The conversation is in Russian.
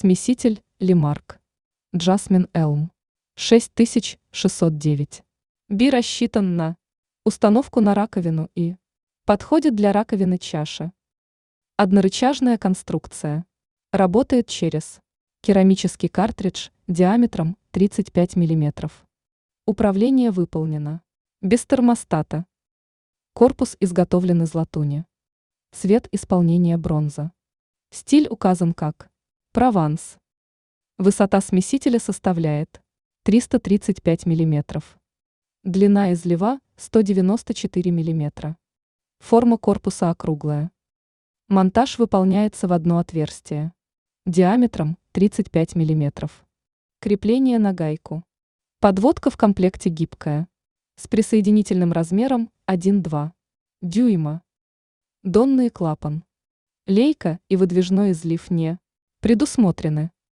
Смеситель Лимарк. Jasmine Elm. 6609. Би рассчитан на установку на раковину и подходит для раковины чаши. Однорычажная конструкция. Работает через керамический картридж диаметром 35 мм. Управление выполнено без термостата. Корпус изготовлен из латуни. Цвет исполнения бронза. Стиль указан как Прованс. Высота смесителя составляет 335 мм. Длина излива 194 мм. Форма корпуса округлая. Монтаж выполняется в одно отверстие. Диаметром 35 мм. Крепление на гайку. Подводка в комплекте гибкая. С присоединительным размером 1,2 дюйма. Донный клапан. Лейка и выдвижной излив не предусмотрены.